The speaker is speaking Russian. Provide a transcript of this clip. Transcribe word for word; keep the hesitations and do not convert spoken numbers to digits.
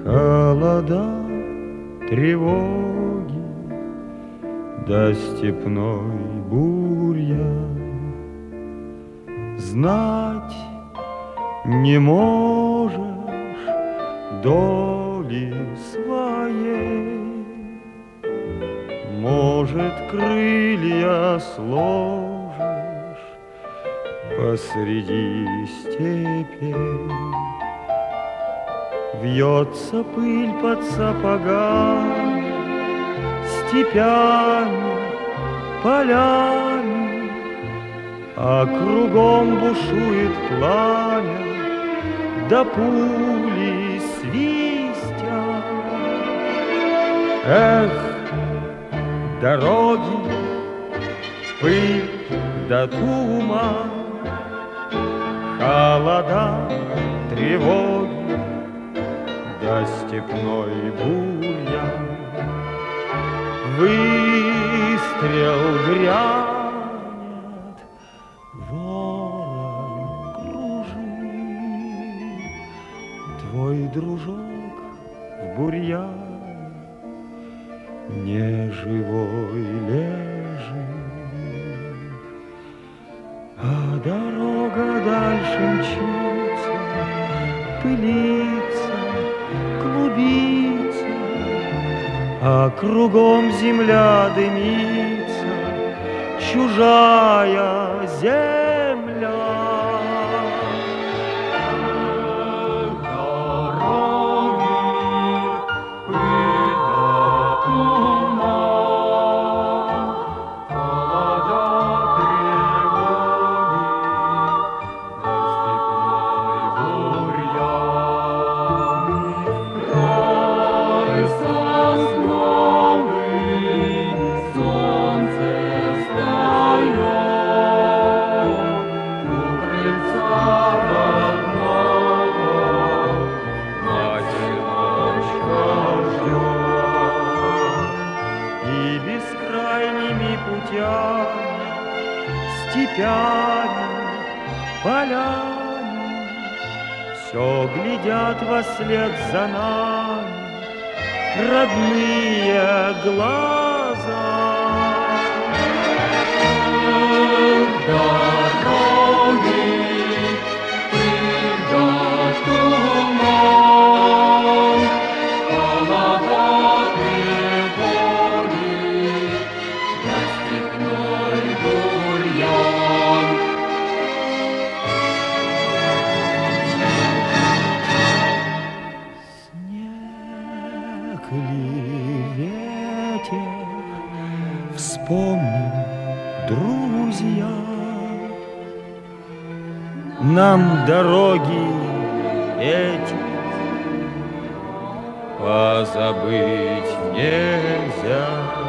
холода, тревоги, да степной бурьян. Знать не можешь доли своей, может, крылья сложишь посреди степей. Вьется пыль под сапогами, степями, полями, а кругом бушует пламя, да пули свистят. Эх, дороги, пыль да туман, холода, тревоги, да степной бурьян. Выстрел грянет, ворон кружит, твой дружок в бурьяне неживой лежит, а дорога дальше мчится, пылится, клубится, а кругом земля дымится, чужая земля. Степями, полями, все глядят во след за нами родные глаза. Дороги, пыль да туман, холода, тревоги, да степной бурьян. Снег ли ветер, вспомним, друзья, нам дороги эти позабыть нельзя.